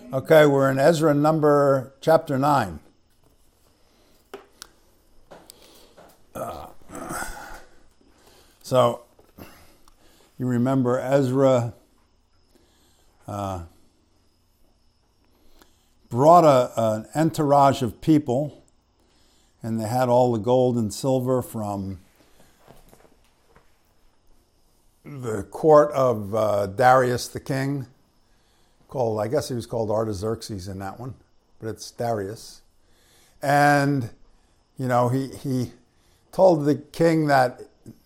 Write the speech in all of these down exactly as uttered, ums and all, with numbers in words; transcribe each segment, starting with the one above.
Okay, we're in Ezra number chapter nine. Uh, so, you remember Ezra uh, brought a, an entourage of people, and they had all the gold and silver from the court of uh, Darius the king. Called, I guess he was called Artaxerxes in that one, but it's Darius. And, you know, he, he told the king that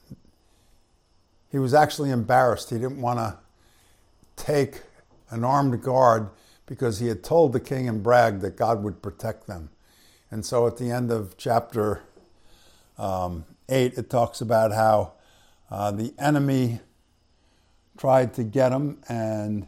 he was actually embarrassed. He didn't want to take an armed guard because he had told the king and bragged that God would protect them. And so at the end of chapter um, eight, it talks about how uh, the enemy tried to get him, and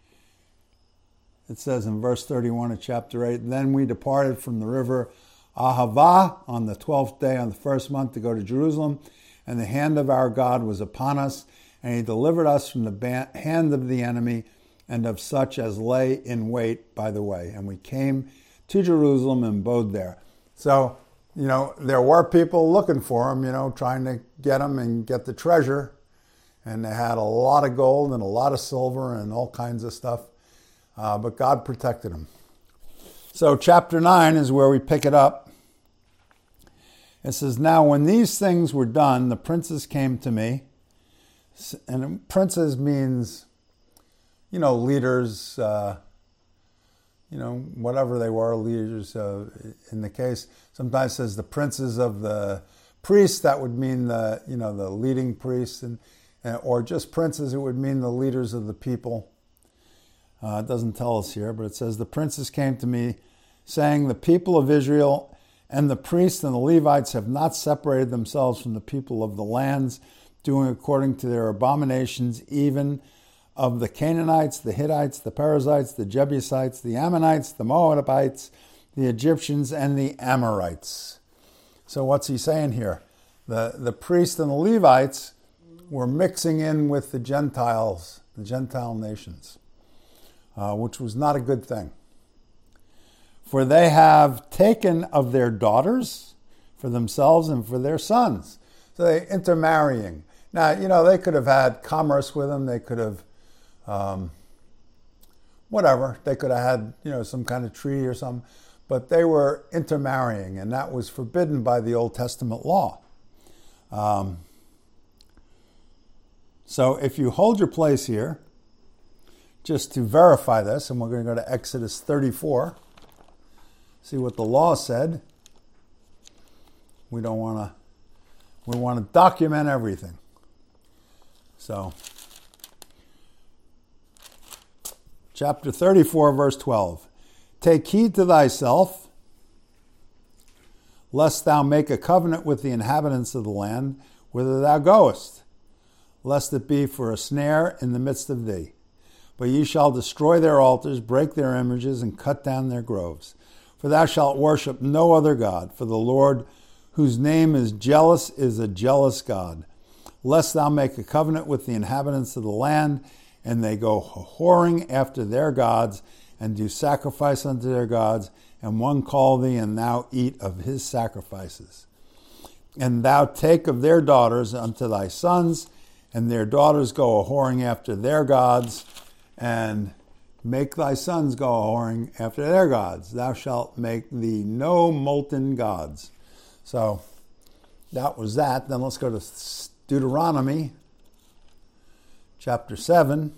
it says in verse thirty-one of chapter eight, "Then we departed from the river Ahava on the twelfth day on the first month to go to Jerusalem, and the hand of our God was upon us, and he delivered us from the ban- hand of the enemy and of such as lay in wait by the way. And we came to Jerusalem and abode there." So, you know, there were people looking for him, you know, trying to get him and get the treasure. And they had a lot of gold and a lot of silver and all kinds of stuff. Uh, but God protected him. So chapter nine is where we pick it up. It says, "Now when these things were done, the princes came to me." And princes means, you know, leaders, uh, you know, whatever they were, leaders. Uh, in the case, sometimes it says the princes of the priests. That would mean the, you know, the leading priests, and or just princes. It would mean the leaders of the people. Uh, it doesn't tell us here, but it says, "The princes came to me, saying, the people of Israel and the priests and the Levites have not separated themselves from the people of the lands, doing according to their abominations, even of the Canaanites, the Hittites, the Perizzites, the Jebusites, the Ammonites, the Moabites, the Egyptians, and the Amorites." So what's he saying here? The, the priests and the Levites were mixing in with the Gentiles, the Gentile nations. Uh, which was not a good thing. "For they have taken of their daughters for themselves and for their sons." So they intermarrying. Now, you know, they could have had commerce with them. They could have, um, whatever. They could have had, you know, some kind of treaty or something. But they were intermarrying, and that was forbidden by the Old Testament law. Um, so if you hold your place here, just to verify this, and we're going to go to Exodus thirty-four, see what the law said. We don't want to, we want to document everything. So, chapter thirty-four, verse twelve. "Take heed to thyself, lest thou make a covenant with the inhabitants of the land whither thou goest, lest it be for a snare in the midst of thee. But ye shall destroy their altars, break their images, and cut down their groves. For thou shalt worship no other God, for the Lord, whose name is jealous, is a jealous God. Lest thou make a covenant with the inhabitants of the land, and they go whoring after their gods, and do sacrifice unto their gods, and one call thee, and thou eat of his sacrifices. And thou take of their daughters unto thy sons, and their daughters go a-whoring after their gods, and make thy sons go a-whoring after their gods. Thou shalt make thee no molten gods." So that was that. Then let's go to Deuteronomy chapter seven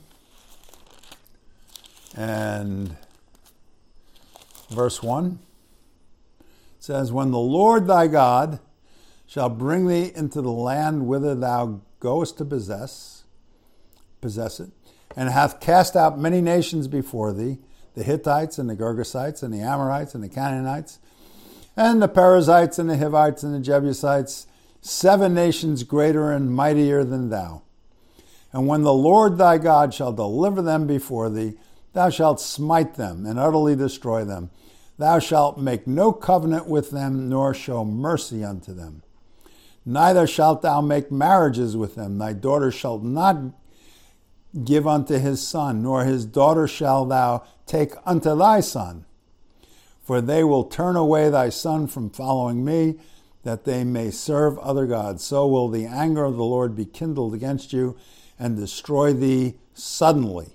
and verse one. It says, "When the Lord thy God shall bring thee into the land whither thou goest to possess, possess it, and hath cast out many nations before thee, the Hittites and the Girgasites and the Amorites and the Canaanites, and the Perizzites and the Hivites and the Jebusites, seven nations greater and mightier than thou. And when the Lord thy God shall deliver them before thee, thou shalt smite them and utterly destroy them. Thou shalt make no covenant with them, nor show mercy unto them. Neither shalt thou make marriages with them. Thy daughter shalt not give unto his son, nor his daughter shalt thou take unto thy son. For they will turn away thy son from following me, that they may serve other gods. So will the anger of the Lord be kindled against you, and destroy thee suddenly.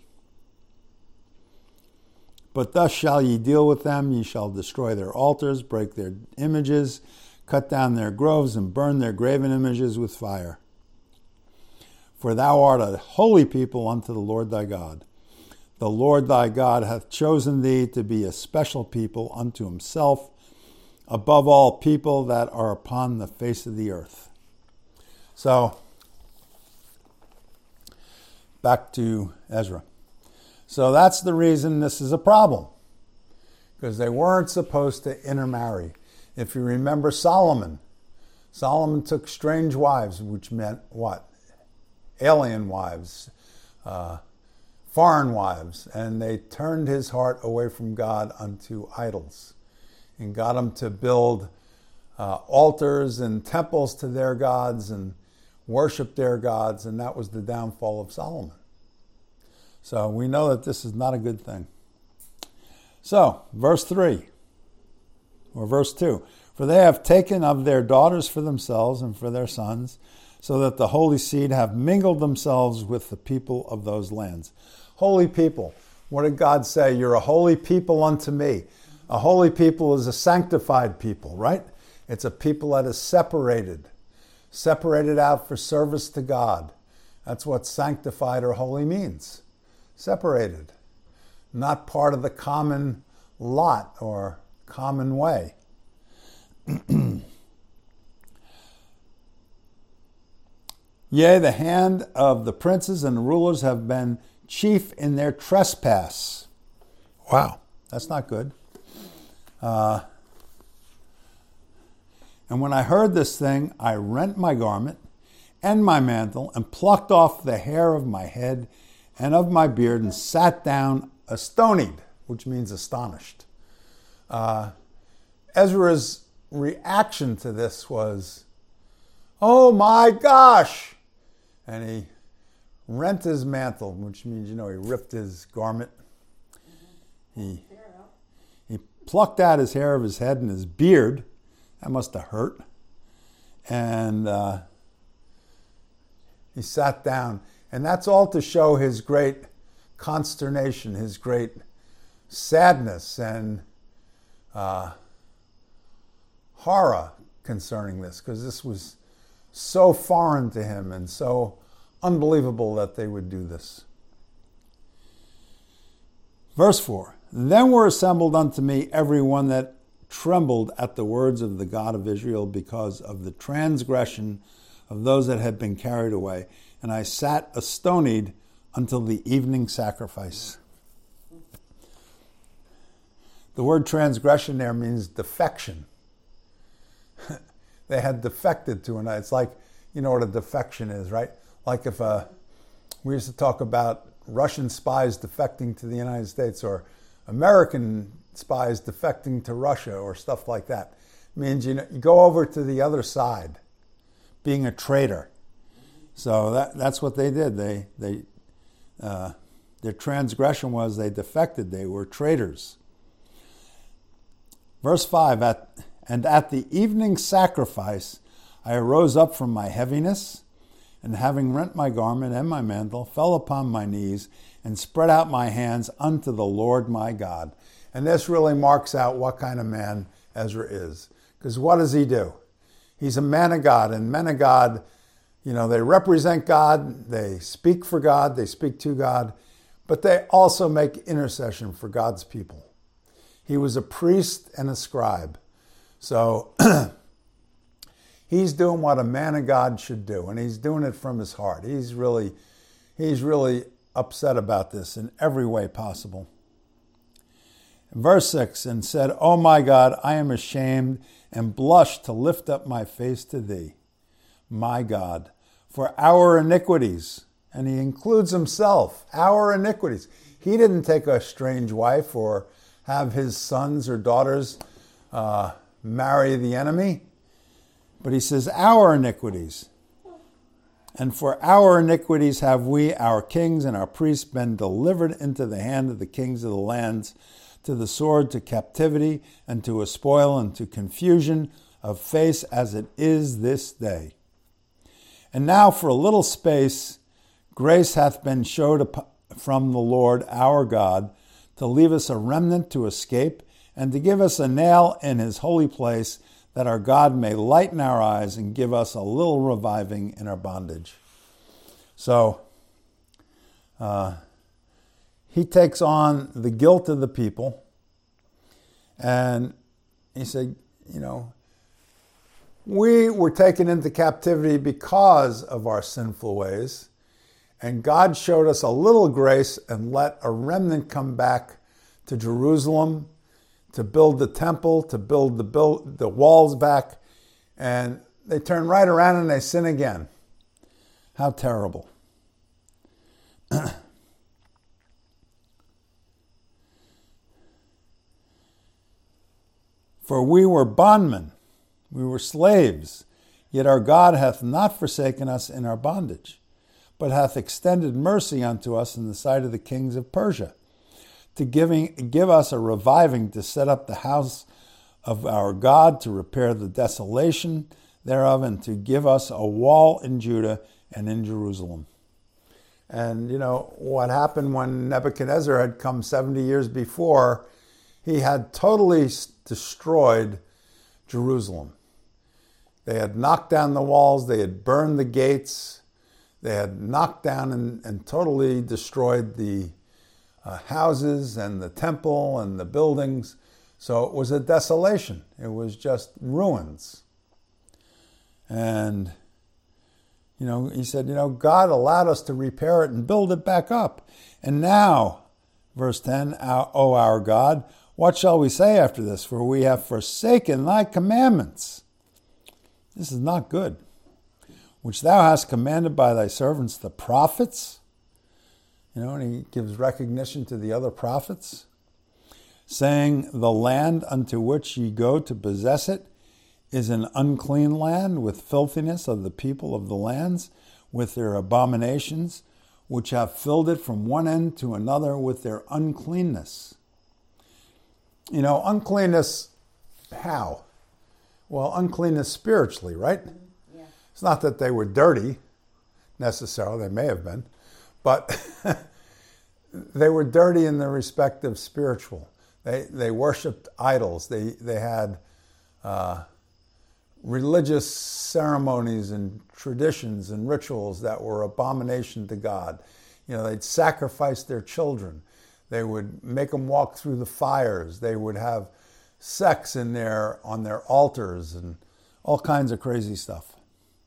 But thus shall ye deal with them. Ye shall destroy their altars, break their images, cut down their groves, and burn their graven images with fire. For thou art a holy people unto the Lord thy God. The Lord thy God hath chosen thee to be a special people unto himself, above all people that are upon the face of the earth. So, back to Ezra. So that's the reason this is a problem, because they weren't supposed to intermarry. If you remember Solomon, Solomon took strange wives, which meant what? Alien wives, uh, foreign wives, and they turned his heart away from God unto idols and got him to build uh, altars and temples to their gods and worship their gods, and that was the downfall of Solomon. So we know that this is not a good thing. So, verse three, or verse two, for they have taken of their daughters for themselves and for their sons, so that the holy seed have mingled themselves with the people of those lands. Holy people. What did God say? You're a holy people unto me. A holy people is a sanctified people, right? It's a people that is separated, separated out for service to God. That's what sanctified or holy means. Separated, not part of the common lot or common way. Yea, the hand of the princes and the rulers have been chief in their trespass. Wow, that's not good. Uh, and when I heard this thing, I rent my garment and my mantle and plucked off the hair of my head and of my beard and sat down astonied, which means astonished. Uh, Ezra's reaction to this was, oh my gosh! And he rent his mantle, which means, you know, he ripped his garment. He, he plucked out his hair of his head and his beard. That must have hurt. And uh, he sat down. And that's all to show his great consternation, his great sadness and uh, horror concerning this, because this was so foreign to him and so unbelievable that they would do this. Verse four, then were assembled unto me every one that trembled at the words of the God of Israel, because of the transgression of those that had been carried away. And I sat astonied until the evening sacrifice. The word transgression there means defection. They had defected to an idol. It's like, you know what a defection is, right? Like if uh, we used to talk about Russian spies defecting to the United States, or American spies defecting to Russia, or stuff like that. It means, you know, you go over to the other side, being a traitor. So that that's what they did. They they uh, their transgression was they defected. They were traitors. Verse five, at, and at the evening sacrifice I arose up from my heaviness, and having rent my garment and my mantle, fell upon my knees, and spread out my hands unto the Lord my God. And this really marks out what kind of man Ezra is. Because what does he do? He's a man of God, and men of God, you know, they represent God, they speak for God, they speak to God, but they also make intercession for God's people. He was a priest and a scribe. So he's doing what a man of God should do, and he's doing it from his heart. He's really, he's really upset about this in every way possible. Verse six, and said, O my God, I am ashamed and blush to lift up my face to thee, my God, for our iniquities. And he includes himself, our iniquities. He didn't take a strange wife or have his sons or daughters uh, marry the enemy. But he says, our iniquities. And for our iniquities have we, our kings and our priests, been delivered into the hand of the kings of the lands, to the sword, to captivity, and to a spoil, and to confusion of face, as it is this day. And now for a little space grace hath been showed from the Lord our God, to leave us a remnant to escape, and to give us a nail in his holy place, that our God may lighten our eyes and give us a little reviving in our bondage. So, uh, he takes on the guilt of the people, and he said, you know, we were taken into captivity because of our sinful ways, and God showed us a little grace and let a remnant come back to Jerusalem to build the temple, to build the build, the walls back, and they turn right around and they sin again. How terrible. For we were bondmen, we were slaves, yet our God hath not forsaken us in our bondage, but hath extended mercy unto us in the sight of the kings of Persia, to giving, give us a reviving, to set up the house of our God, to repair the desolation thereof, and to give us a wall in Judah and in Jerusalem. And, you know, what happened when Nebuchadnezzar had come seventy years before, he had totally destroyed Jerusalem. They had knocked down the walls, they had burned the gates, they had knocked down and, and totally destroyed the Uh, houses and the temple and the buildings. So it was a desolation. It was just ruins. And, you know, he said, you know, God allowed us to repair it and build it back up. And now, verse ten, O our God, what shall we say after this? For we have forsaken thy commandments. This is not good. Which thou hast commanded by thy servants the prophets. You know, and he gives recognition to the other prophets, saying, the land unto which ye go to possess it is an unclean land, with filthiness of the people of the lands, with their abominations, which have filled it from one end to another with their uncleanness. You know, uncleanness, how? Well, uncleanness spiritually, right? Yeah. It's not that they were dirty, necessarily. They may have been. But they were dirty in the respect of spiritual. They they worshipped idols. They they had uh, religious ceremonies and traditions and rituals that were abomination to God. You know, they'd sacrifice their children. They would make them walk through the fires. They would have sex in their on their altars and all kinds of crazy stuff.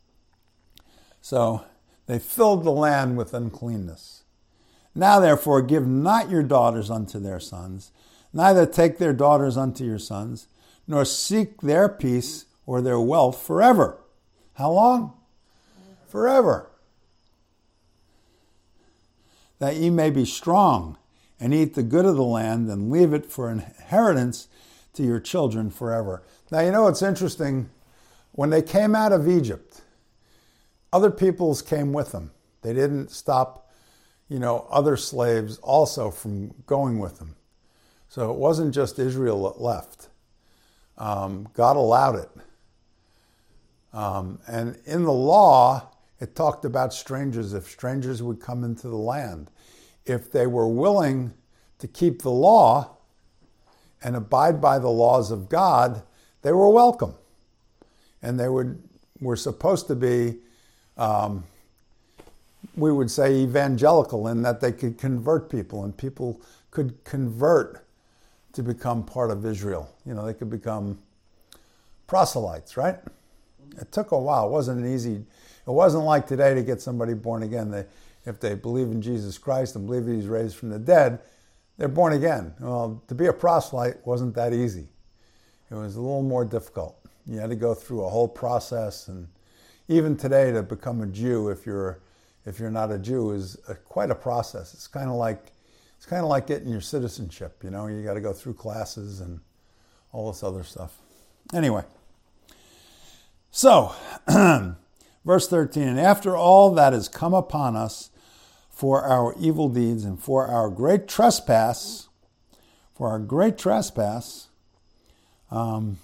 So they filled the land with uncleanness. Now, therefore, give not your daughters unto their sons, neither take their daughters unto your sons, nor seek their peace or their wealth forever. How long? Forever. That ye may be strong, and eat the good of the land, and leave it for inheritance to your children forever. Now, you know what's interesting? When they came out of Egypt, other peoples came with them. They didn't stop, you know, other slaves also from going with them. So it wasn't just Israel that left. Um, God allowed it. Um, and in the law, it talked about strangers, if strangers would come into the land. If they were willing to keep the law and abide by the laws of God, they were welcome. And they would were supposed to be Um, we would say evangelical, in that they could convert people, and people could convert to become part of Israel. You know, they could become proselytes, right? It took a while. It wasn't an easy, it wasn't like today to get somebody born again. They, if they believe in Jesus Christ and believe he's raised from the dead, they're born again. Well, to be a proselyte wasn't that easy. It was a little more difficult. You had to go through a whole process, and even today, to become a Jew, if you're if you're not a Jew, is a, quite a process. It's kind of like it's kind of like getting your citizenship. You know, you got to go through classes and all this other stuff. Anyway, so Verse thirteen, and after all that has come upon us for our evil deeds and for our great trespass, for our great trespass, um,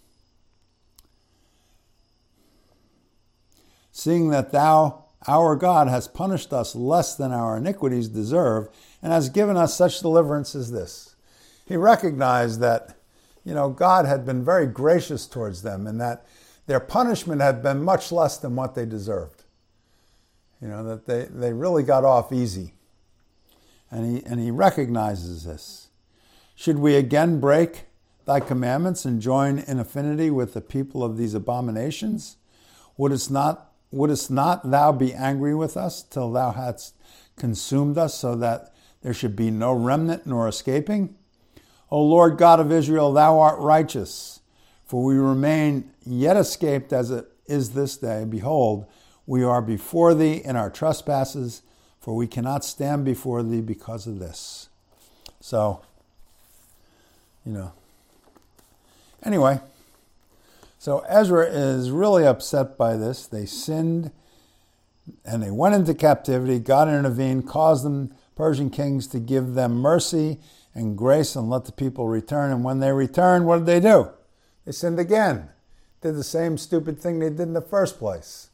seeing that thou, our God, hast punished us less than our iniquities deserve, and has given us such deliverance as this. He recognized that, you know, God had been very gracious towards them, and that their punishment had been much less than what they deserved. You know, that they, they really got off easy. And he, and he recognizes this. Should we again break thy commandments and join in affinity with the people of these abominations? Wouldst not, wouldst not thou be angry with us till thou hadst consumed us, so that there should be no remnant nor escaping? O Lord God of Israel, thou art righteous, for we remain yet escaped as it is this day. Behold, we are before thee in our trespasses, for we cannot stand before thee because of this. So, you know. Anyway, so Ezra is really upset by this. They sinned and they went into captivity. God intervened, caused the Persian kings to give them mercy and grace and let the people return. And when they returned, what did they do? They sinned again. Did the same stupid thing they did in the first place.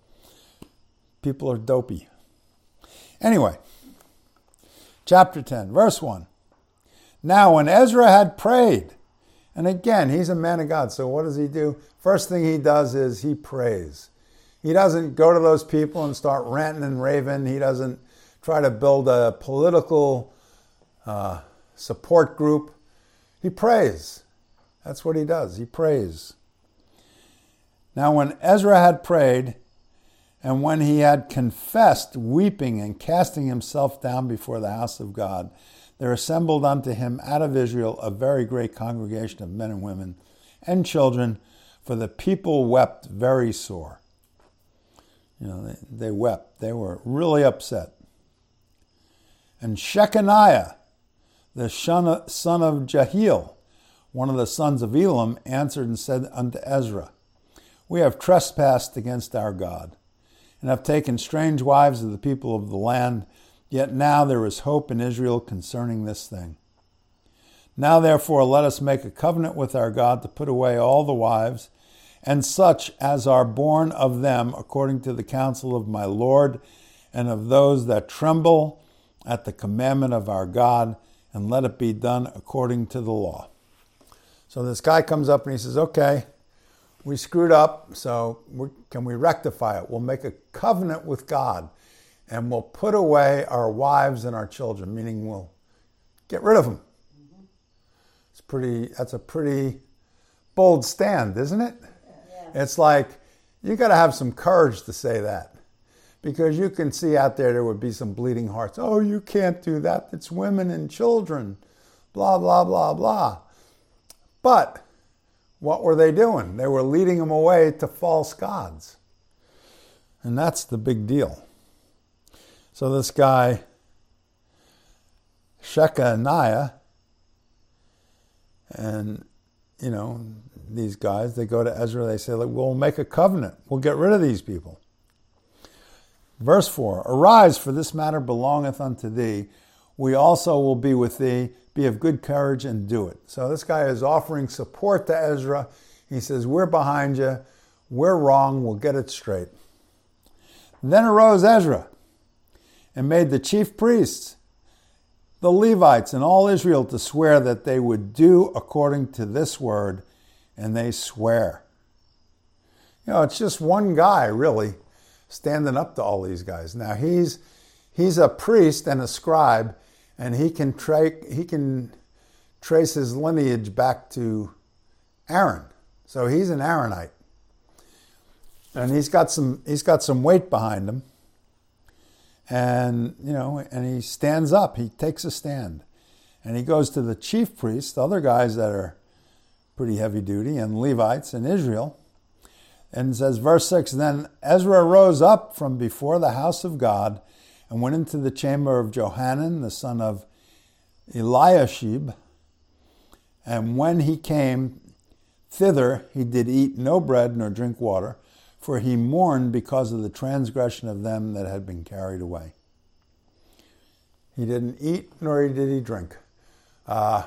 People are dopey. Anyway, chapter ten, verse one. Now when Ezra had prayed, and again, he's a man of God, so what does he do? First thing he does is he prays. He doesn't go to those people and start ranting and raving. He doesn't try to build a political uh, support group. He prays. That's what he does. He prays. Now when Ezra had prayed, and when he had confessed, weeping and casting himself down before the house of God, there assembled unto him out of Israel a very great congregation of men and women and children, for the people wept very sore. You know, they, they wept. They were really upset. And Shechaniah, the son of Jehiel, one of the sons of Elam, answered and said unto Ezra, we have trespassed against our God, and have taken strange wives of the people of the land, yet now there is hope in Israel concerning this thing. Now therefore let us make a covenant with our God to put away all the wives, and such as are born of them, according to the counsel of my Lord, and of those that tremble at the commandment of our God, and let it be done according to the law. So this guy comes up and he says, okay, we screwed up, so we, can we rectify it? We'll make a covenant with God, and we'll put away our wives and our children, meaning we'll get rid of them. Mm-hmm. It's pretty. That's a pretty bold stand, isn't it? Yeah. It's like, you got to have some courage to say that, because you can see out there there would be some bleeding hearts. Oh, you can't do that. It's women and children, blah, blah, blah, blah. But what were they doing? They were leading them away to false gods. And that's the big deal. So this guy, Shechaniah, and, you know, these guys, they go to Ezra, they say, we'll make a covenant. We'll get rid of these people. Verse four, arise, for this matter belongeth unto thee. We also will be with thee. Be of good courage and do it. So this guy is offering support to Ezra. He says, we're behind you. We're wrong. We'll get it straight. Then arose Ezra and made the chief priests, the Levites, and all Israel to swear that they would do according to this word, and they swear. You know, it's just one guy, really, standing up to all these guys. Now, he's he's a priest and a scribe, and he can tra- he can trace his lineage back to Aaron. So he's an Aaronite. And he's got some he's got some weight behind him. And, you know, and he stands up, he takes a stand. And he goes to the chief priests, the other guys that are pretty heavy duty, and Levites in Israel, and says, verse six, then Ezra rose up from before the house of God and went into the chamber of Johanan, the son of Eliashib. And when he came thither, he did eat no bread nor drink water, for he mourned because of the transgression of them that had been carried away. He didn't eat, nor did he drink. Uh,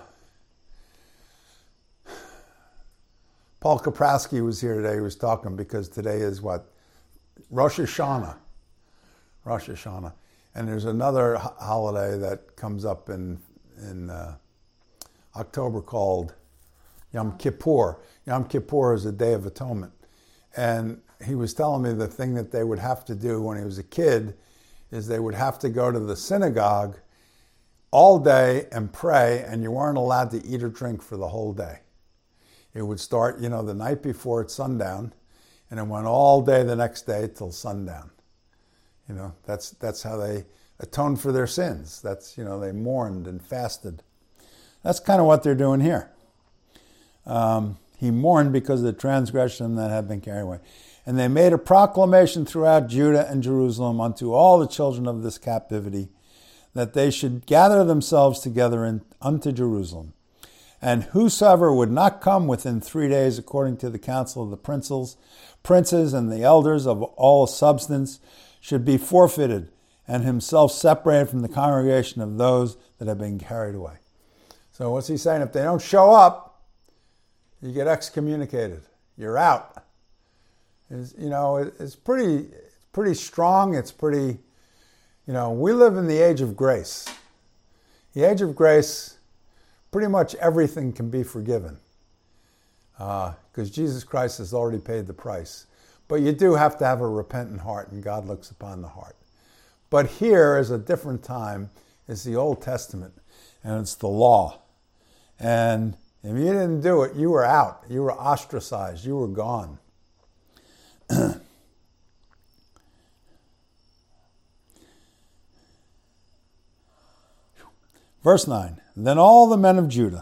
Paul Kaprowski was here today. He was talking because today is what? Rosh Hashanah. Rosh Hashanah. And there's another ho- holiday that comes up in, in uh, October called Yom Kippur. Yom Kippur is a Day of Atonement. And he was telling me the thing that they would have to do when he was a kid is they would have to go to the synagogue all day and pray, and you weren't allowed to eat or drink for the whole day. It would start, you know, the night before at sundown, and it went all day the next day till sundown. You know, that's that's how they atoned for their sins. That's, you know, they mourned and fasted. That's kind of what they're doing here. Um, he mourned because of the transgression that had been carried away. And they made a proclamation throughout Judah and Jerusalem unto all the children of this captivity, that they should gather themselves together in, unto Jerusalem. And whosoever would not come within three days, according to the counsel of the princes, princes and the elders of all substance, should be forfeited, and himself separated from the congregation of those that have been carried away. So what's he saying? If they don't show up, you get excommunicated. You're out. It's, you know, it's pretty, it's pretty strong. It's pretty, you know, we live in the age of grace. The age of grace, pretty much everything can be forgiven because uh, Jesus Christ has already paid the price. But you do have to have a repentant heart, and God looks upon the heart. But here is a different time. It's the Old Testament, and it's the law. And if you didn't do it, you were out. You were ostracized. You were gone. Verse nine, then all the men of Judah,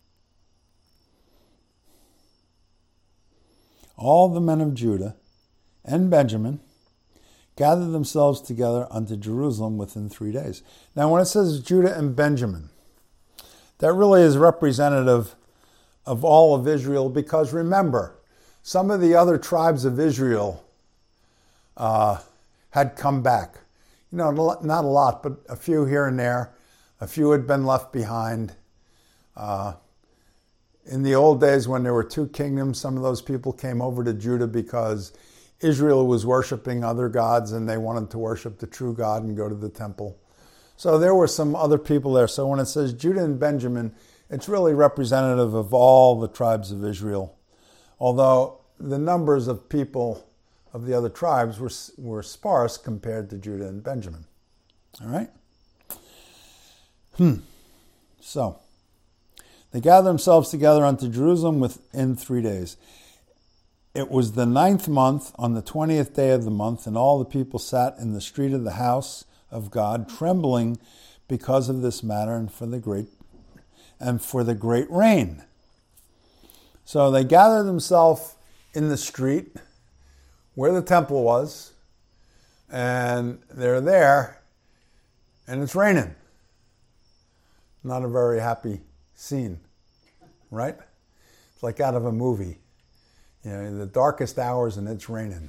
all the men of Judah and Benjamin gathered themselves together unto Jerusalem within three days. Now when it says Judah and Benjamin, that really is representative of all of Israel, because remember, some of the other tribes of Israel uh, had come back. You know, not a lot, but a few here and there. A few had been left behind. Uh, in the old days when there were two kingdoms, some of those people came over to Judah because Israel was worshiping other gods and they wanted to worship the true God and go to the temple. So there were some other people there. So when it says Judah and Benjamin, it's really representative of all the tribes of Israel. Although the numbers of people of the other tribes were, were sparse compared to Judah and Benjamin. All right? Hmm. So, they gathered themselves together unto Jerusalem within three days. It was the ninth month, on the twentieth day of the month, and all the people sat in the street of the house of God, trembling because of this matter and for the great and for the great rain. So they gathered themselves in the street where the temple was, and they're there, and it's raining. Not a very happy scene, right? It's like out of a movie. You know, in the darkest hours and it's raining.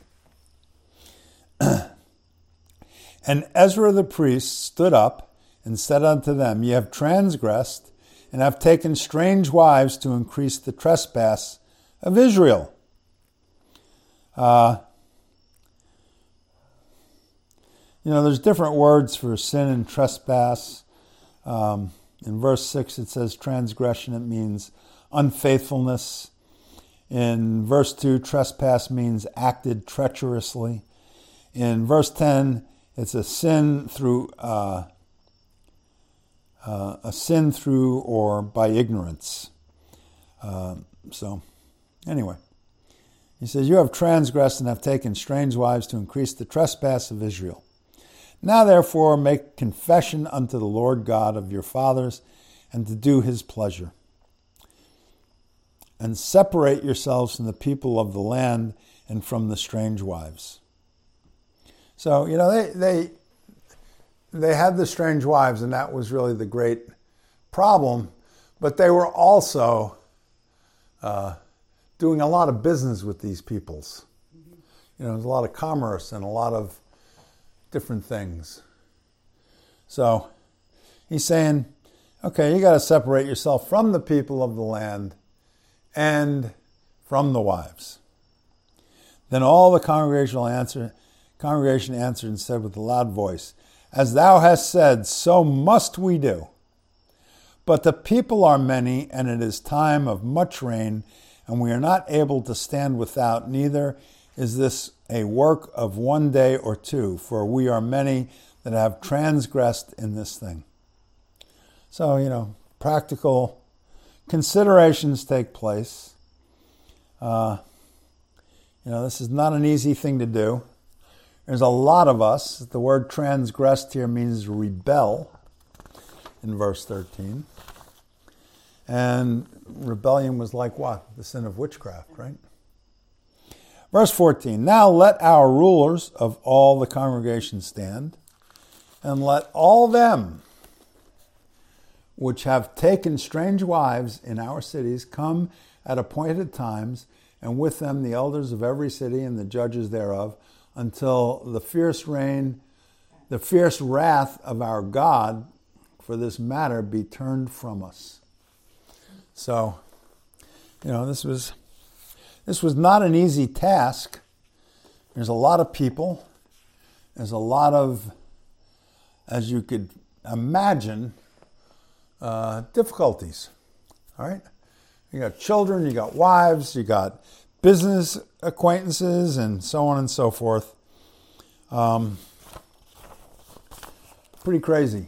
And Ezra the priest stood up and said unto them, Ye have transgressed and have taken strange wives to increase the trespass of Israel. Uh, you know, there's different words for sin and trespass. Um, In verse six, it says transgression. It means unfaithfulness. In verse two, trespass means acted treacherously. In verse ten, it's a sin through uh, uh, a sin through or by ignorance. Uh, so, anyway, he says, You have transgressed and have taken strange wives to increase the trespass of Israel. Now therefore make confession unto the Lord God of your fathers, and to do his pleasure. And separate yourselves from the people of the land and from the strange wives. So, you know, they they they had the strange wives, and that was really the great problem. But they were also uh, doing a lot of business with these peoples. You know, there's a lot of commerce and a lot of different things. So he's saying, okay, you got to separate yourself from the people of the land and from the wives. Then all the congregational answer, congregation answered and said with a loud voice, as thou hast said, so must we do. But the people are many, and it is time of much rain, and we are not able to stand without, neither is this a work of one day or two, for we are many that have transgressed in this thing. So, you know, practical considerations take place. Uh, you know, this is not an easy thing to do. There's a lot of us. The word transgressed here means rebel in verse thirteen. And rebellion was like what? The sin of witchcraft, right? Verse fourteen, now let our rulers of all the congregation stand, and let all them which have taken strange wives in our cities come at appointed times, and with them the elders of every city and the judges thereof, until the fierce reign, the fierce wrath of our God for this matter be turned from us. So, you know, this was this was not an easy task. There's a lot of people. There's a lot of, as you could imagine, uh, difficulties. All right? You got children, you got wives, you got business acquaintances, and so on and so forth. Um, pretty crazy.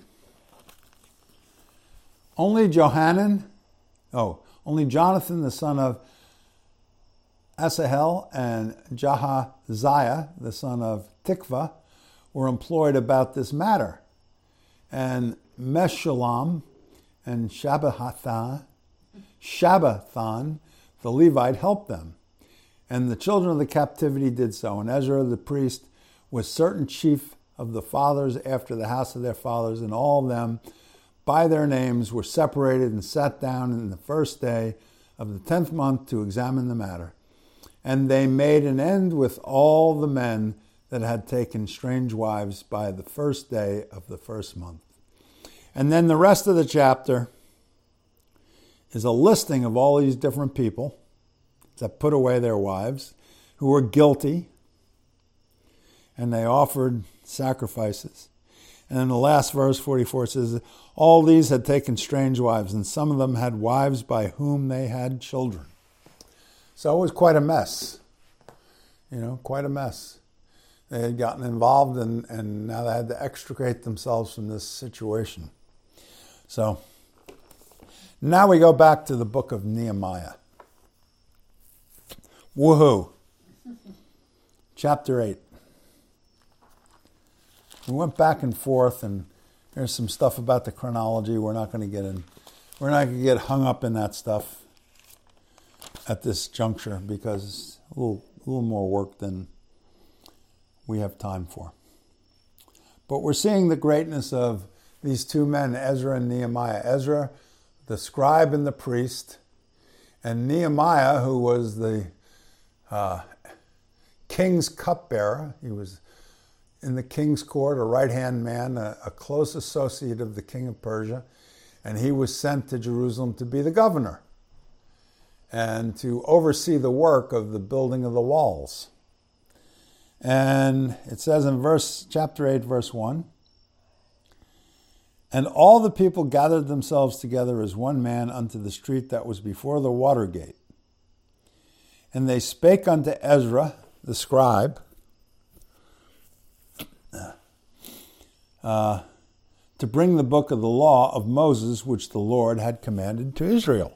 Only Johanan, oh, only Jonathan, the son of Asahel, and Jahaziah, the son of Tikva, were employed about this matter. And Meshullam and Shabbathan, Shabbathan, the Levite, helped them. And the children of the captivity did so. And Ezra the priest was certain chief of the fathers after the house of their fathers, and all of them by their names were separated and sat down in the first day of the tenth month to examine the matter. And they made an end with all the men that had taken strange wives by the first day of the first month. And then the rest of the chapter is a listing of all these different people that put away their wives, who were guilty, and they offered sacrifices. And in the last verse, forty-four, says, all these had taken strange wives, and some of them had wives by whom they had children. So it was quite a mess. You know, quite a mess. They had gotten involved, and, and now they had to extricate themselves from this situation. So now we go back to the book of Nehemiah. Woohoo. Chapter eight. We went back and forth, and there's some stuff about the chronology we're not going to get in. We're not going to get hung up in that stuff at this juncture because it's a little, a little more work than we have time for. But we're seeing the greatness of these two men, Ezra and Nehemiah. Ezra, the scribe and the priest, and Nehemiah, who was the uh, king's cupbearer. He was in the king's court, a right-hand man, a, a close associate of the king of Persia, and he was sent to Jerusalem to be the governor and to oversee the work of the building of the walls. And it says in verse chapter eight, verse one, and all the people gathered themselves together as one man unto the street that was before the water gate. And they spake unto Ezra, the scribe, uh, to bring the book of the law of Moses, which the Lord had commanded to Israel.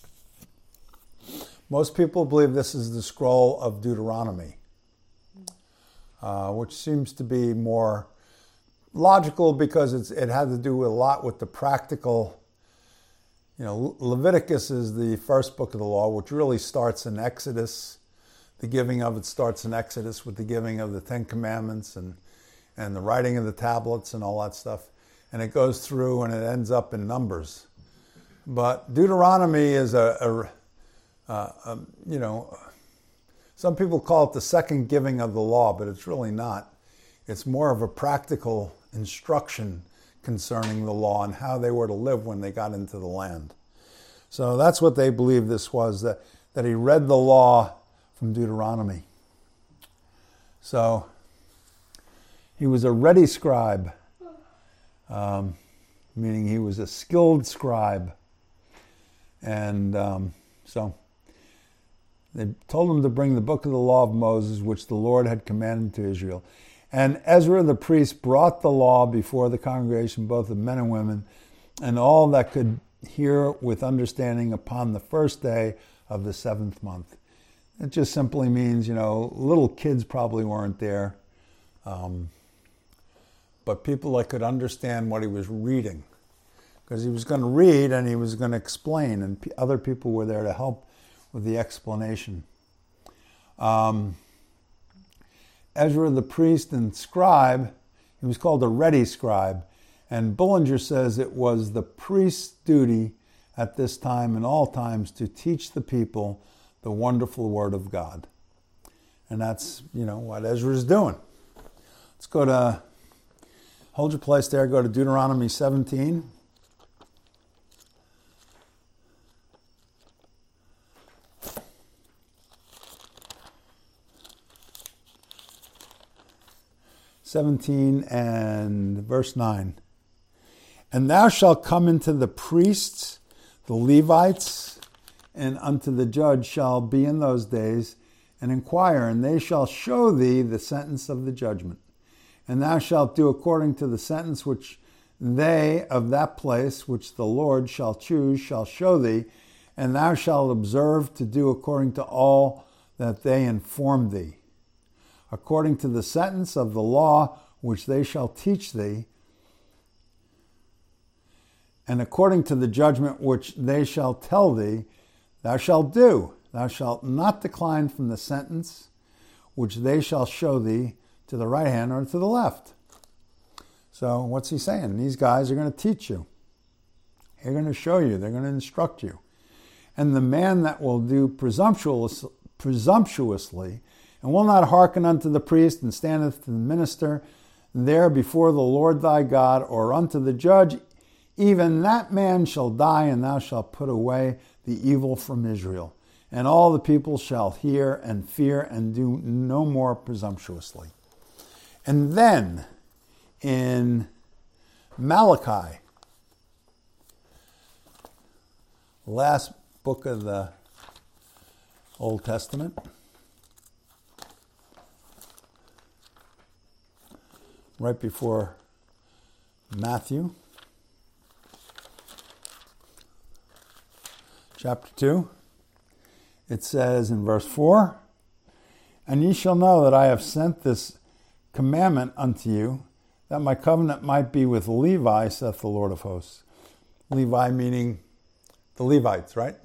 Most people believe this is the scroll of Deuteronomy, uh, which seems to be more logical because it's, it had to do a lot with the practical. You know, Leviticus is the first book of the law, which really starts in Exodus. The giving of it starts in Exodus with the giving of the Ten Commandments and, and the writing of the tablets and all that stuff. And it goes through and it ends up in Numbers. But Deuteronomy is a, a, a, a you know, Some people call it the second giving of the law, but it's really not. It's more of a practical instruction concerning the law and how they were to live when they got into the land. So that's what they believed this was, that, that he read the law from Deuteronomy. So he was a ready scribe, um, meaning he was a skilled scribe. And um, so they told him to bring the book of the law of Moses, which the Lord had commanded to Israel. And Ezra the priest brought the law before the congregation, both of men and women, and all that could hear with understanding upon the first day of the seventh month. It just simply means, you know, little kids probably weren't there, um, but people that could understand what he was reading. Because he was going to read and he was going to explain, and p- other people were there to help with the explanation. Um, Ezra the priest and scribe, he was called a ready scribe, and Bullinger says it was the priest's duty at this time and all times to teach the people the wonderful word of God. And that's, you know, what Ezra's doing. Let's go to, hold your place there, go to Deuteronomy seventeen. seventeen and verse nine. And thou shalt come into the priests, the Levites, and unto the judge shall be in those days, and inquire, and they shall show thee the sentence of the judgment. And thou shalt do according to the sentence which they of that place, which the Lord shall choose, shall show thee, and thou shalt observe to do according to all that they inform thee, according to the sentence of the law which they shall teach thee, and according to the judgment which they shall tell thee, thou shalt do. Thou shalt not decline from the sentence which they shall show thee to the right hand or to the left. So what's he saying? These guys are going to teach you. They're going to show you. They're going to instruct you. And the man that will do presumptuous, presumptuously and will not hearken unto the priest and standeth to the minister there before the Lord thy God, or unto the judge, even that man shall die, and thou shalt put away the evil from Israel. And all the people shall hear and fear and do no more presumptuously. And then in Malachi, last book of the Old Testament, right before Matthew, chapter two, it says in verse four, And ye shall know that I have sent this commandment unto you, that my covenant might be with Levi, saith the Lord of hosts. Levi meaning the Levites, right?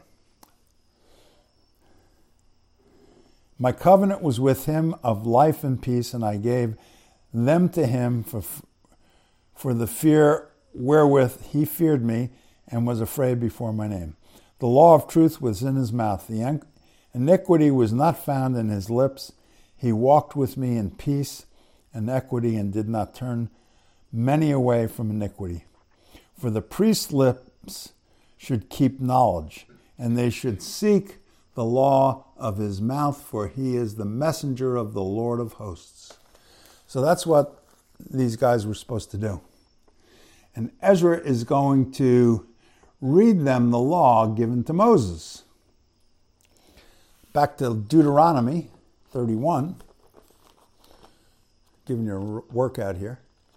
My covenant was with him of life and peace, and I gave them to him for, for the fear wherewith he feared me and was afraid before my name. The law of truth was in his mouth. The iniquity was not found in his lips. He walked with me in peace and equity, and did not turn many away from iniquity. For the priest's lips should keep knowledge, and they should seek the law of his mouth, for he is the messenger of the Lord of hosts. So that's what these guys were supposed to do. And Ezra is going to read them the law given to Moses. Back to Deuteronomy thirty-one. Giving you a workout here.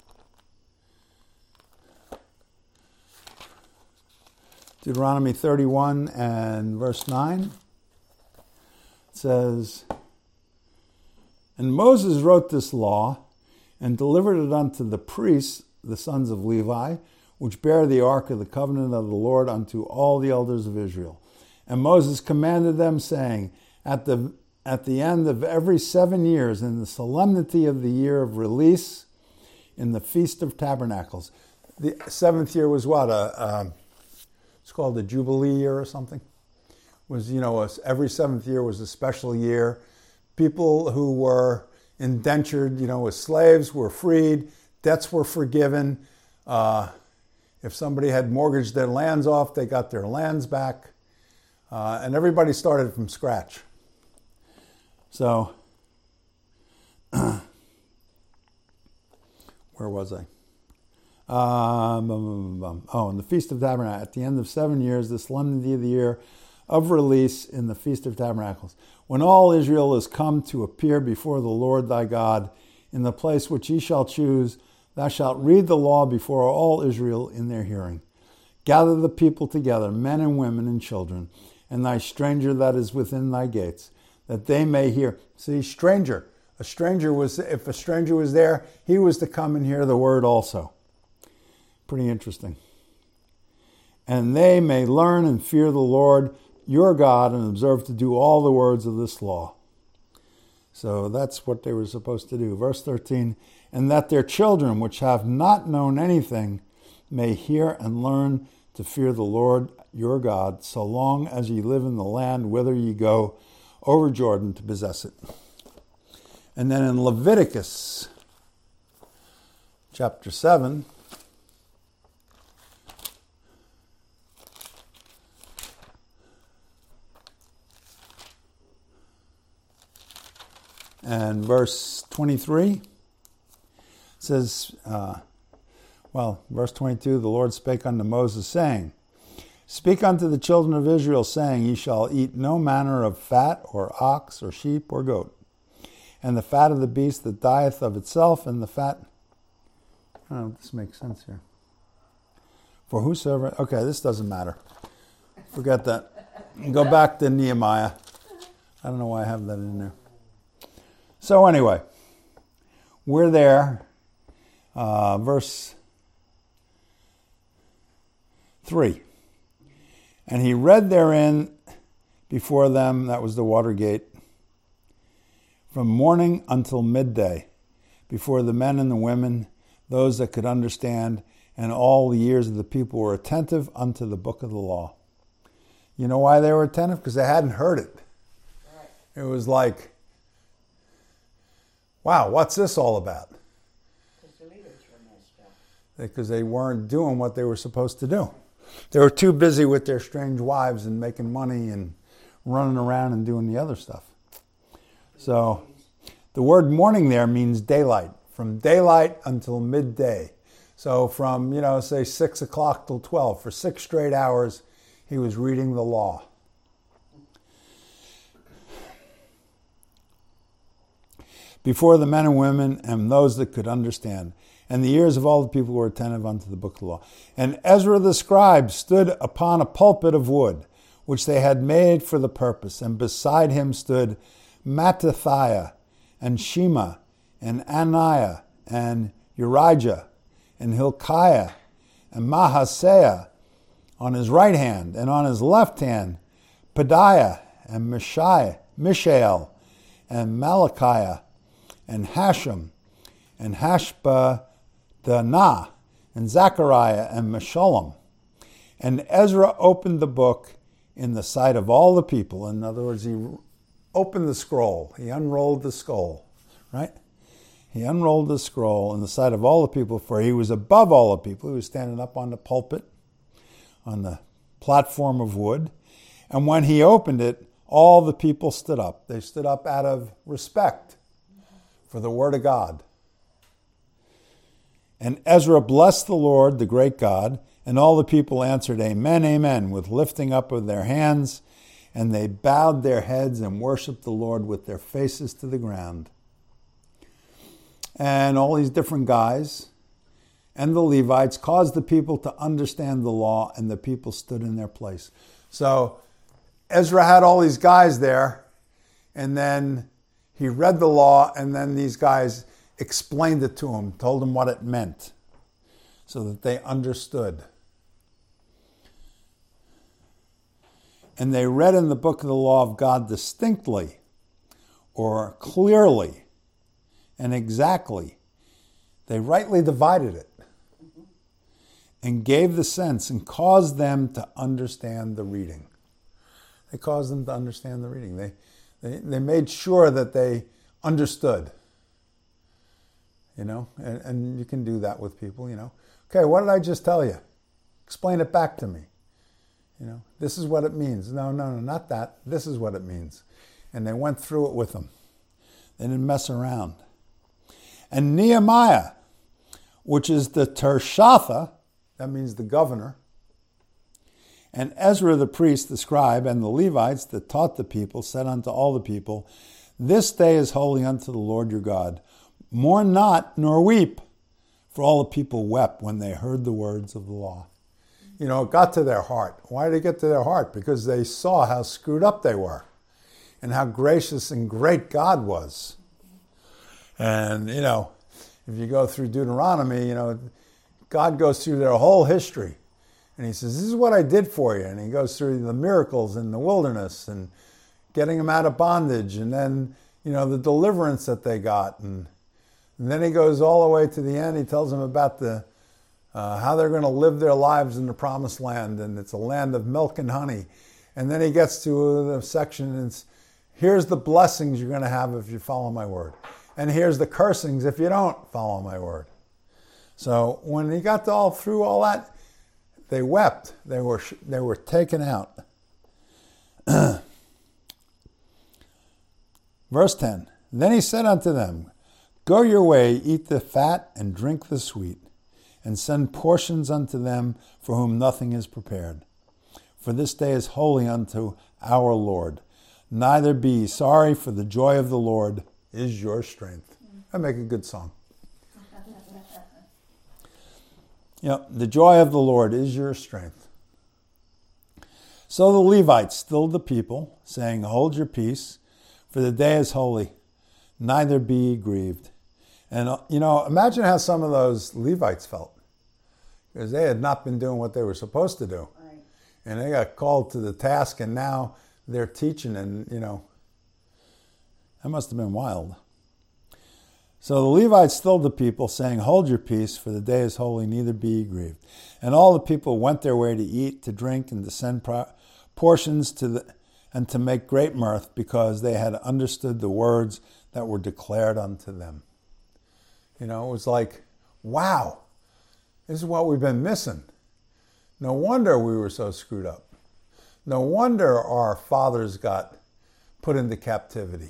Deuteronomy thirty-one and verse nine. It says, And Moses wrote this law, and delivered it unto the priests, the sons of Levi, which bear the ark of the covenant of the Lord, unto all the elders of Israel. And Moses commanded them, saying, At the at the end of every seven years, in the solemnity of the year of release, in the Feast of Tabernacles. The seventh year was what? A, a, it's called the Jubilee year or something. Was, you know, a, every seventh year was a special year people who were indentured, you know, as slaves were freed, debts were forgiven. Uh, if somebody had mortgaged their lands off, they got their lands back. Uh, and everybody started from scratch. So, where was I? Um, oh, in the Feast of Tabernacles, at the end of seven years, the solemnity of the year of release in the Feast of Tabernacles, when all Israel is come to appear before the Lord thy God in the place which he shall choose, thou shalt read the law before all Israel in their hearing. Gather the people together, men and women and children, and thy stranger that is within thy gates, that they may hear. See, stranger. A stranger was, if a stranger was there, he was to come and hear the word also. Pretty interesting. And they may learn and fear the Lord your God and observe to do all the words of this law. So that's what they were supposed to do. Verse thirteen, and that their children, which have not known anything, may hear and learn to fear the Lord your God, so long as ye live in the land whither ye go over Jordan to possess it. And then in Leviticus chapter seven, and verse twenty-three says, uh, well, verse twenty-two, the Lord spake unto Moses, saying, Speak unto the children of Israel, saying, Ye shall eat no manner of fat, or ox, or sheep, or goat, and the fat of the beast that dieth of itself, and the fat... I don't know if this makes sense here. For whosoever... Okay, this doesn't matter. Forget that. Go back to Nehemiah. I don't know why I have that in there. So anyway, we're there. Uh, verse three. And he read therein before them, that was the Watergate, from morning until midday, before the men and the women, those that could understand, and all the ears of the people were attentive unto the book of the law. You know why they were attentive? Because they hadn't heard it. Right. It was like, wow, what's this all about? Because the leaders were messed up. Because they weren't doing what they were supposed to do. They were too busy with their strange wives and making money and running around and doing the other stuff. So the word morning there means daylight, from daylight until midday. So from, you know, say six o'clock till twelve, for six straight hours, he was reading the law. Before the men and women and those that could understand. And the ears of all the people were attentive unto the book of the law. And Ezra the scribe stood upon a pulpit of wood, which they had made for the purpose. And beside him stood Mattithiah, and Shema, and Ananiah, and Urijah, and Hilkiah, and Maaseiah on his right hand, and on his left hand, Pedaiah, and Mishai, Mishael, and Malachiah, and Hashem, and Hashbaddanah, and Zechariah, and Meshullam. And Ezra opened the book in the sight of all the people. In other words, he opened the scroll. He unrolled the scroll, right? He unrolled the scroll in the sight of all the people, for he was above all the people. He was standing up on the pulpit, on the platform of wood. And when he opened it, all the people stood up. They stood up out of respect for the word of God. And Ezra blessed the Lord, the great God, and all the people answered, Amen, amen, with lifting up of their hands, and they bowed their heads and worshiped the Lord with their faces to the ground. And all these different guys and the Levites caused the people to understand the law, and the people stood in their place. So Ezra had all these guys there, and then he read the law, and then these guys explained it to him, told him what it meant, so that they understood. And they read in the book of the law of God distinctly, or clearly, and exactly. They rightly divided it, and gave the sense, and caused them to understand the reading. They caused them to understand the reading. They They, they made sure that they understood. You know, and, and you can do that with people, you know. Okay, what did I just tell you? Explain it back to me. You know, this is what it means. No, no, no, not that. This is what it means. And they went through it with them. They didn't mess around. And Nehemiah, which is the Tershatha, that means the governor, and Ezra the priest, the scribe, and the Levites that taught the people, said unto all the people, this day is holy unto the Lord your God. Mourn not, nor weep. For all the people wept when they heard the words of the law. You know, it got to their heart. Why did it get to their heart? Because they saw how screwed up they were and how gracious and great God was. And, you know, if you go through Deuteronomy, you know, God goes through their whole history. And he says, this is what I did for you. And he goes through the miracles in the wilderness and getting them out of bondage. And then, you know, the deliverance that they got. And, and then he goes all the way to the end. He tells them about the uh, how they're going to live their lives in the promised land. And it's a land of milk and honey. And then he gets to the section and it's, here's the blessings you're going to have if you follow my word. And here's the cursings if you don't follow my word. So when he got all through all that, they wept. They were they were taken out. Verse ten. Then he said unto them, go your way, eat the fat and drink the sweet, and send portions unto them for whom nothing is prepared. For this day is holy unto our Lord. Neither be ye sorry, for the joy of the Lord is your strength. I make a good song. You know, the joy of the Lord is your strength. So the Levites stilled the people, saying, hold your peace, for the day is holy, neither be ye grieved. And, you know, imagine how some of those Levites felt, because they had not been doing what they were supposed to do. Right. And they got called to the task, and now they're teaching, and, you know, that must have been wild. So the Levites stilled the people, saying, hold your peace, for the day is holy, neither be ye grieved. And all the people went their way to eat, to drink, and to send portions to the, and to make great mirth, because they had understood the words that were declared unto them. You know, it was like, wow, this is what we've been missing. No wonder we were so screwed up. No wonder our fathers got put into captivity.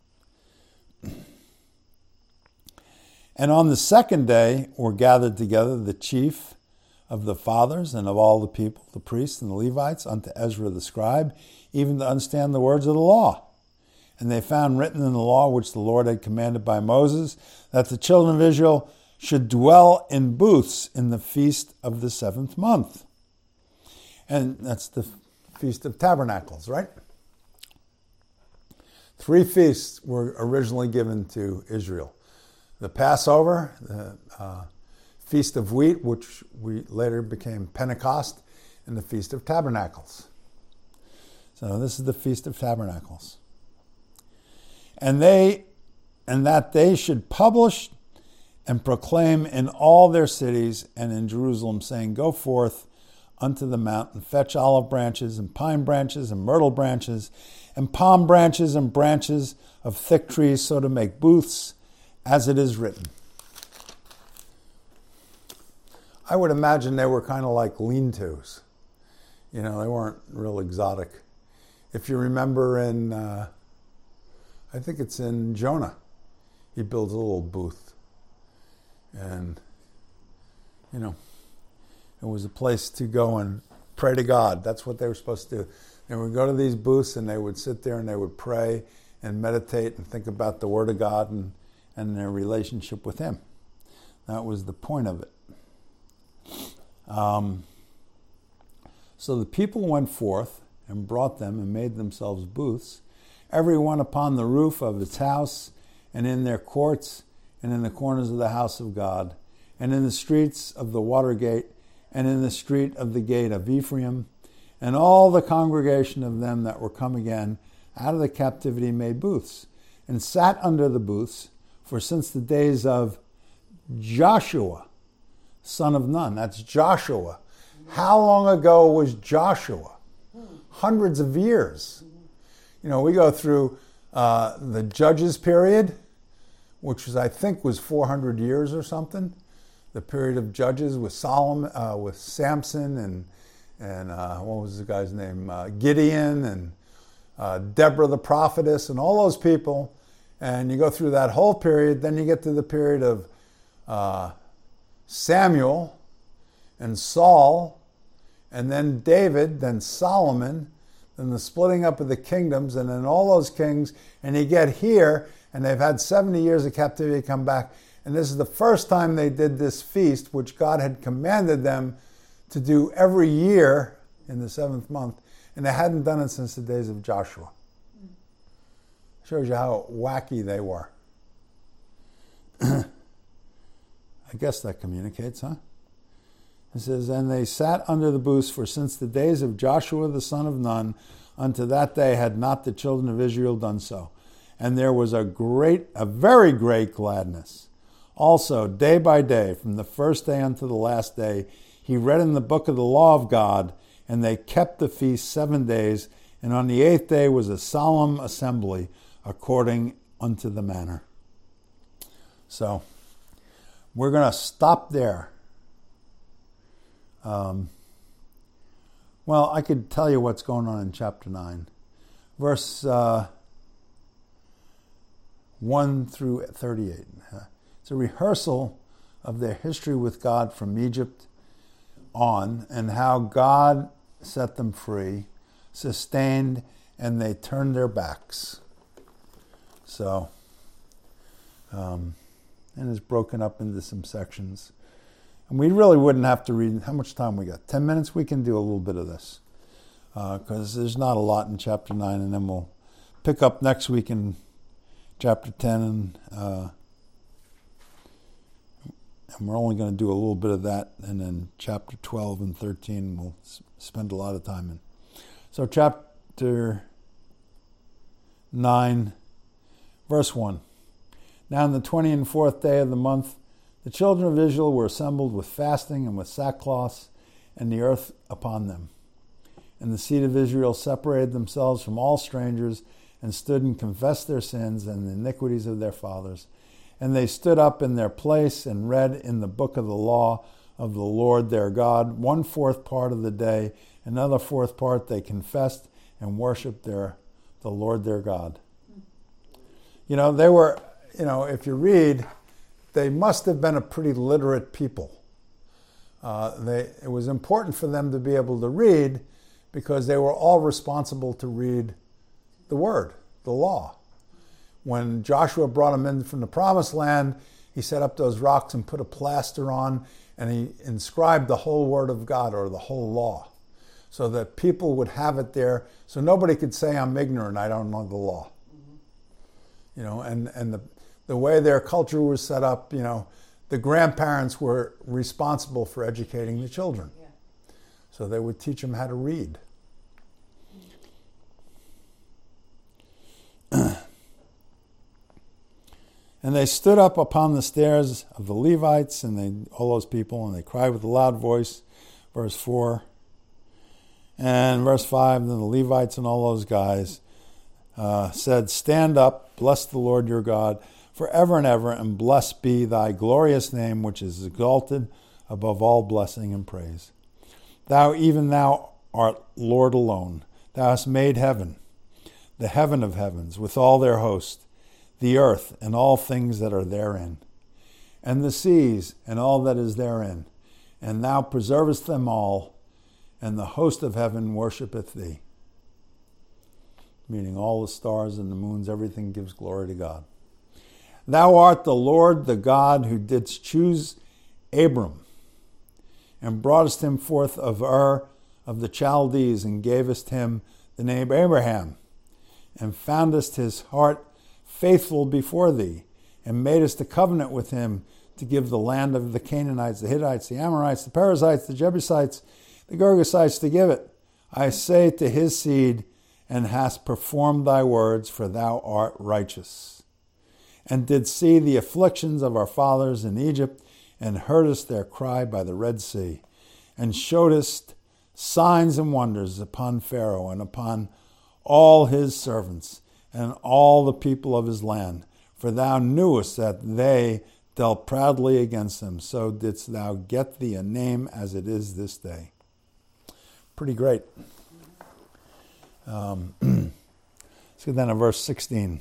And on the second day were gathered together the chief of the fathers and of all the people, the priests and the Levites, unto Ezra the scribe, even to understand the words of the law. And they found written in the law which the Lord had commanded by Moses, that the children of Israel should dwell in booths in the feast of the seventh month. And that's the Feast of Tabernacles, right? Three feasts were originally given to Israel. The Passover, the uh, Feast of Wheat, which we later became Pentecost, and the Feast of Tabernacles. So this is the Feast of Tabernacles. And they, and that they should publish and proclaim in all their cities and in Jerusalem, saying, go forth unto the mountain, fetch olive branches and pine branches and myrtle branches and palm branches and branches of thick trees, so to make booths, as it is written. I would imagine they were kind of like lean-tos. You know, they weren't real exotic. If you remember in, uh, I think it's in Jonah, he builds a little booth. And, you know, it was a place to go and pray to God. That's what they were supposed to do. They would go to these booths and they would sit there and they would pray and meditate and think about the Word of God and and their relationship with him. That was the point of it. Um, so the people went forth and brought them and made themselves booths, every one upon the roof of its house, and in their courts, and in the corners of the house of God, and in the streets of the water gate, and in the street of the gate of Ephraim. And all the congregation of them that were come again out of the captivity made booths, and sat under the booths, for since the days of Joshua, son of Nun, that's Joshua. How long ago was Joshua? Hundreds of years. You know, we go through uh, the Judges period, which was I think was four hundred years or something. The period of Judges with Solomon, uh, with Samson, and and uh, what was the guy's name? Uh, Gideon and uh, Deborah the prophetess, and all those people. And you go through that whole period. Then you get to the period of uh, Samuel and Saul, and then David, then Solomon, then the splitting up of the kingdoms, and then all those kings. And you get here, and they've had seventy years of captivity come back. And this is the first time they did this feast, which God had commanded them to do every year in the seventh month. And they hadn't done it since the days of Joshua. Shows you how wacky they were. I guess that communicates, huh? It says, and they sat under the booths, for since the days of Joshua the son of Nun, unto that day had not the children of Israel done so. And there was a great, a very great gladness. Also, day by day, from the first day unto the last day, he read in the book of the law of God, and they kept the feast seven days, and on the eighth day was a solemn assembly, according unto the manner. So, we're going to stop there. Um, well, I could tell you what's going on in chapter nine. Verse uh, one through thirty-eight. It's a rehearsal of their history with God from Egypt on, and how God set them free, sustained, and they turned their backs. So, um, and it's broken up into some sections. And we really wouldn't have to read, how much time we got? Ten minutes? We can do a little bit of this. Because uh, there's not a lot in chapter nine, and then we'll pick up next week in chapter ten, and uh, and we're only going to do a little bit of that, and then chapter twelve and thirteen we'll spend a lot of time in. So chapter nine, verse one. Now on the twenty and fourth day of the month, the children of Israel were assembled with fasting and with sackcloths, and the earth upon them. And the seed of Israel separated themselves from all strangers, and stood and confessed their sins and the iniquities of their fathers. And they stood up in their place and read in the book of the law of the Lord their God, one fourth part of the day, another fourth part they confessed and worshiped their the Lord their God. You know, they were, you know, if you read, they must have been a pretty literate people. Uh, they it was important for them to be able to read, because they were all responsible to read the word, the law. When Joshua brought them in from the promised land, he set up those rocks and put a plaster on, and he inscribed the whole word of God, or the whole law, so that people would have it there, so nobody could say, I'm ignorant, I don't know the law. Mm-hmm. You know, and, and the, the way their culture was set up, you know, the grandparents were responsible for educating the children. Yeah. So they would teach them how to read. And they stood up upon the stairs of the Levites, and they, all those people, and they cried with a loud voice, verse four. And verse five, then the Levites and all those guys uh, said, stand up, bless the Lord your God, forever and ever, and blessed be thy glorious name, which is exalted above all blessing and praise. Thou, even thou, art Lord alone. Thou hast made heaven, the heaven of heavens, with all their host, the earth and all things that are therein, and the seas and all that is therein. And thou preservest them all, and the host of heaven worshipeth thee. Meaning all the stars and the moons, everything gives glory to God. Thou art the Lord, the God, who didst choose Abram, and broughtest him forth of Ur of the Chaldees, and gavest him the name Abraham, and foundest his heart faithful before thee, and madest a covenant with him to give the land of the Canaanites, the Hittites, the Amorites, the Perizzites, the Jebusites, the Girgashites to give it. I say to his seed, and hast performed thy words, for thou art righteous. And didst see the afflictions of our fathers in Egypt, and heardest their cry by the Red Sea, and showedest signs and wonders upon Pharaoh and upon all his servants, and all the people of his land. For thou knewest that they dealt proudly against them, so didst thou get thee a name as it is this day. Pretty great. Um, let's get down to verse sixteen.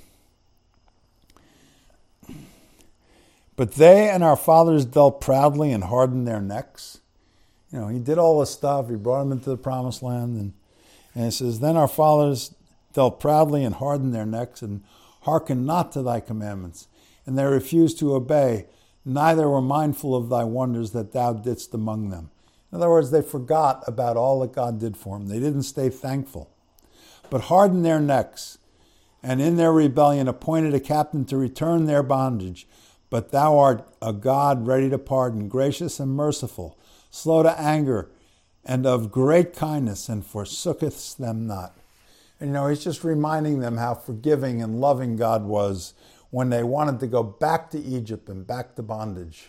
But they and our fathers dealt proudly and hardened their necks. You know, he did all this stuff. He brought them into the promised land. And, and it says, then our fathers dealt proudly and hardened their necks and hearkened not to thy commandments. And they refused to obey, neither were mindful of thy wonders that thou didst among them. In other words, they forgot about all that God did for them. They didn't stay thankful, but hardened their necks, and in their rebellion appointed a captain to return their bondage. But thou art a God ready to pardon, gracious and merciful, slow to anger, and of great kindness, and forsookest them not. And you know, he's just reminding them how forgiving and loving God was when they wanted to go back to Egypt and back to bondage.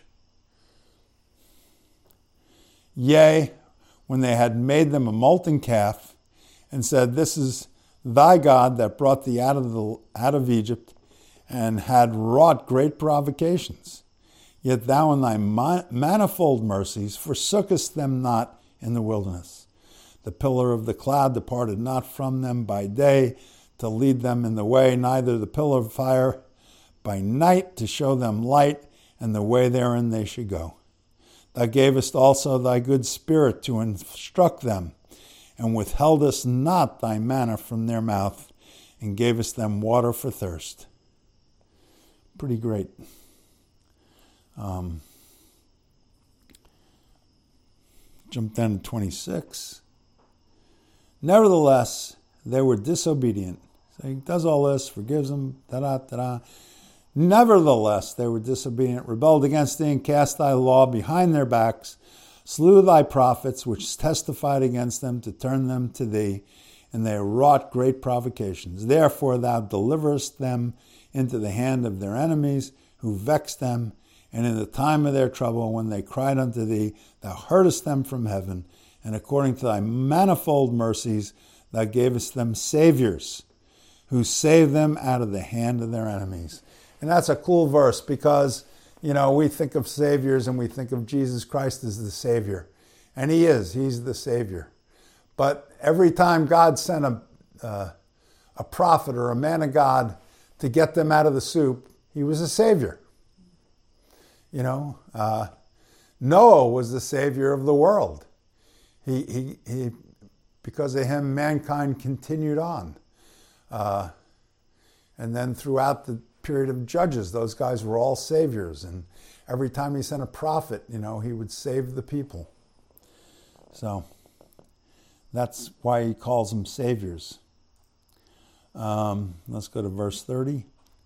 Yea, when they had made them a molten calf, and said, this is thy God that brought thee out of the out of Egypt, and had wrought great provocations. Yet thou in thy manifold mercies forsookest them not in the wilderness. The pillar of the cloud departed not from them by day to lead them in the way, neither the pillar of fire by night to show them light and the way therein they should go. Thou gavest also thy good spirit to instruct them, and withheldest not thy manna from their mouth, and gavest them water for thirst. Pretty great. Um, jump down to twenty-six. Nevertheless, they were disobedient. So he does all this, forgives them, da-da, da-da. Nevertheless, they were disobedient, rebelled against thee, and cast thy law behind their backs, slew thy prophets, which testified against them to turn them to thee, and they wrought great provocations. Therefore thou deliverest them into the hand of their enemies, who vexed them, and in the time of their trouble, when they cried unto thee, thou heardest them from heaven, and according to thy manifold mercies, thou gavest them saviors, who saved them out of the hand of their enemies. And that's a cool verse because, you know, we think of saviors and we think of Jesus Christ as the Savior. And he is. He's the Savior. But every time God sent a, uh, a prophet or a man of God to get them out of the soup, he was a Savior. You know, uh, Noah was the Savior of the world. He, he, he, because of him, mankind continued on. Uh, and then throughout the period of Judges, those guys were all saviors. And every time he sent a prophet, you know, he would save the people. So that's why he calls them saviors. Um, let's go to verse thirty.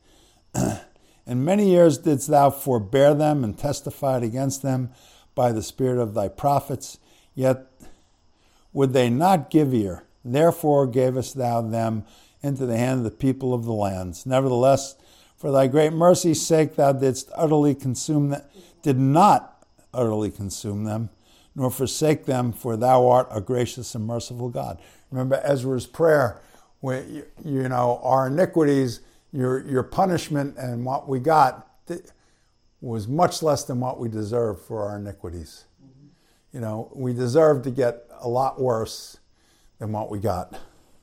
And many years didst thou forbear them and testified against them by the spirit of thy prophets, yet would they not give ear. Therefore gavest thou them into the hand of the people of the lands. Nevertheless, for thy great mercy's sake, thou didst utterly consume them, did not utterly consume them, nor forsake them, for thou art a gracious and merciful God. Remember Ezra's prayer, where, you, you know, our iniquities, your your punishment and what we got was much less than what we deserved for our iniquities. Mm-hmm. You know, we deserved to get a lot worse than what we got.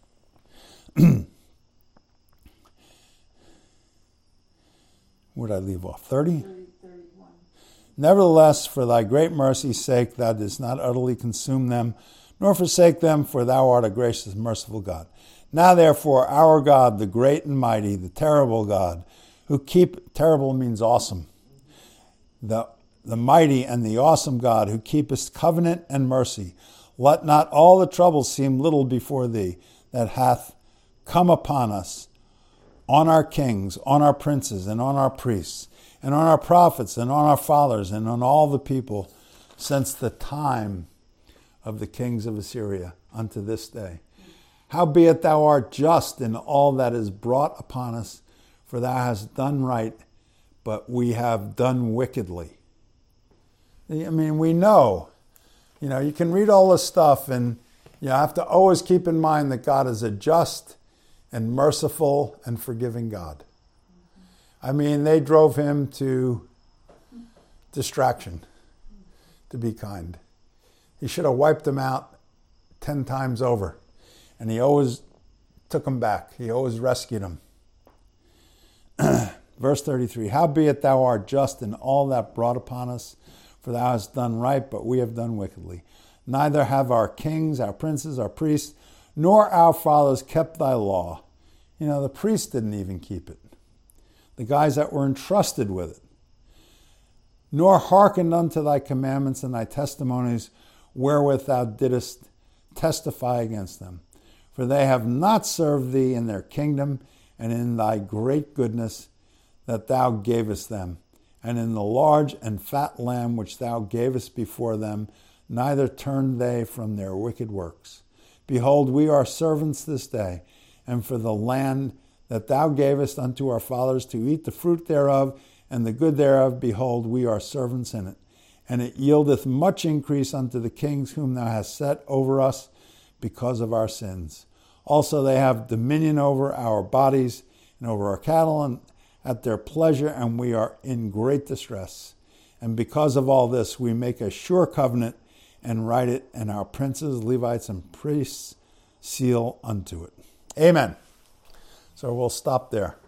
Where did I leave off? thirty? thirty, thirty-one. Nevertheless, for thy great mercy's sake, thou didst not utterly consume them, nor forsake them, for thou art a gracious and merciful God. Now, therefore, our God, the great and mighty, the terrible God, who keep, terrible means awesome, the, the mighty and the awesome God, who keepest covenant and mercy, let not all the troubles seem little before thee, that hath come upon us, on our kings, on our princes, and on our priests, and on our prophets, and on our fathers, and on all the people, since the time of the kings of Assyria unto this day. Howbeit thou art just in all that is brought upon us, for thou hast done right, but we have done wickedly. I mean, we know, you know, you can read all this stuff, and you have to always keep in mind that God is a just and merciful and forgiving God. I mean, they drove him to distraction, to be kind. He should have wiped them out ten times over. And he always took them back. He always rescued them. Verse thirty-three, howbeit thou art just in all that brought upon us, for thou hast done right, but we have done wickedly. Neither have our kings, our princes, our priests, nor our fathers kept thy law. You know, the priests didn't even keep it. The guys that were entrusted with it. Nor hearkened unto thy commandments and thy testimonies, wherewith thou didst testify against them. For they have not served thee in their kingdom, and in thy great goodness that thou gavest them, and in the large and fat lamb which thou gavest before them, neither turned they from their wicked works. Behold, we are servants this day, and for the land that thou gavest unto our fathers to eat the fruit thereof, and the good thereof, behold, we are servants in it. And it yieldeth much increase unto the kings whom thou hast set over us because of our sins. Also they have dominion over our bodies and over our cattle and at their pleasure, and we are in great distress. And because of all this, we make a sure covenant and write it, and our princes, Levites, and priests seal unto it. Amen. So we'll stop there.